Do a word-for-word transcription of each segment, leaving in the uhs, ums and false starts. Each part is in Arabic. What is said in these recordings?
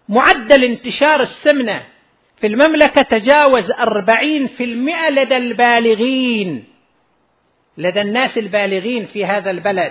معدل انتشار السمنة في المملكة تجاوز أربعين بالمئة لدى البالغين، لدى الناس البالغين في هذا البلد.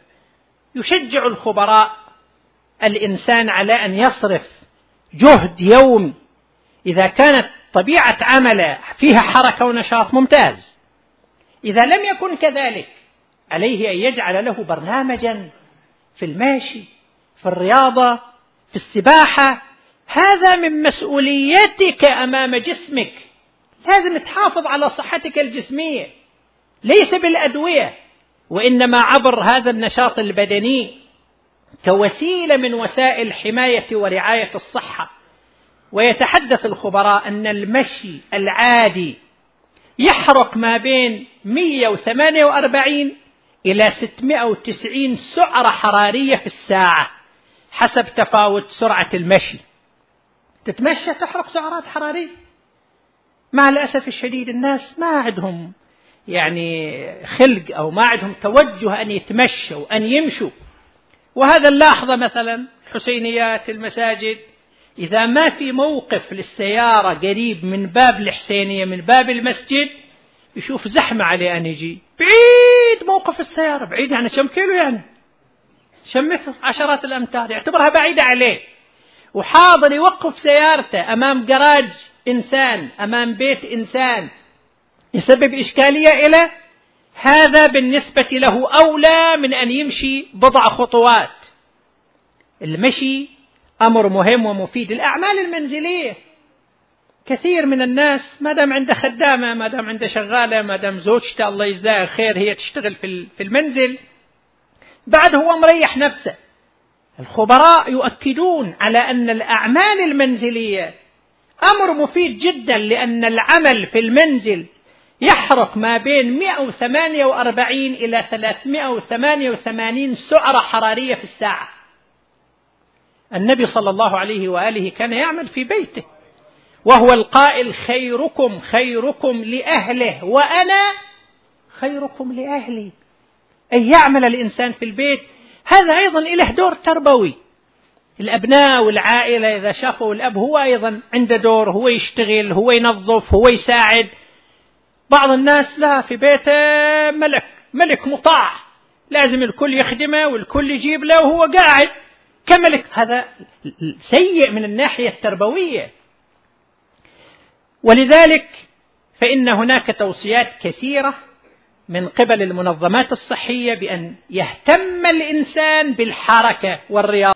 يشجع الخبراء الإنسان على أن يصرف جهد يومي إذا كانت طبيعة عمله فيها حركة ونشاط ممتاز. إذا لم يكن كذلك عليه أن يجعل له برنامجا في المشي، في الرياضة، في السباحة. هذا من مسؤوليتك أمام جسمك. لازم تحافظ على صحتك الجسمية، ليس بالأدوية، وإنما عبر هذا النشاط البدني كوسيلة من وسائل حماية ورعاية الصحة. ويتحدث الخبراء أن المشي العادي يحرق ما بين مئة وثمانية وأربعين إلى ستمئة وتسعين سعرة حرارية في الساعة حسب تفاوت سرعة المشي. تتمشى تحرق سعرات حرارية. مع الأسف الشديد الناس ما عندهم يعني خلق أو ما عندهم توجه أن يتمشوا أن يمشوا. وهذا نلاحظه مثلا حسينيات المساجد، إذا ما في موقف للسيارة قريب من باب الحسينية من باب المسجد يشوف زحمة عليه أن يجي بعيد. موقف السيارة بعيد يعني كم كيلو، يعني كم متر، عشرات الأمتار، يعتبرها بعيدة عليه. وحاضر يوقف سيارته أمام جراج إنسان، أمام بيت إنسان، يسبب إشكالية إلى هذا. بالنسبة له أولى من أن يمشي بضع خطوات. المشي أمر مهم ومفيد. الأعمال المنزلية كثير من الناس ما دام عنده خدامة، ما دام عنده شغالة، ما دام زوجته الله يجزاها خير هي تشتغل في المنزل، بعد هو مريح نفسه. الخبراء يؤكدون على أن الأعمال المنزلية أمر مفيد جدا، لأن العمل في المنزل يحرق ما بين مئة وثمانية وأربعين إلى ثلاثمئة وثمانية وثمانين سعرة حرارية في الساعة. النبي صلى الله عليه وآله كان يعمل في بيته، وهو القائل خيركم خيركم لأهله وأنا خيركم لأهلي. أن يعمل الإنسان في البيت هذا أيضا له دور تربوي. الأبناء والعائلة إذا شافوا الأب هو أيضا عنده دور، هو يشتغل، هو ينظف، هو يساعد. بعض الناس لا، في بيته ملك ملك مطاع، لازم الكل يخدمه والكل يجيب له وهو قاعد كملك. هذا سيء من الناحية التربوية. ولذلك فإن هناك توصيات كثيرة من قبل المنظمات الصحية بأن يهتم الإنسان بالحركة والرياضة.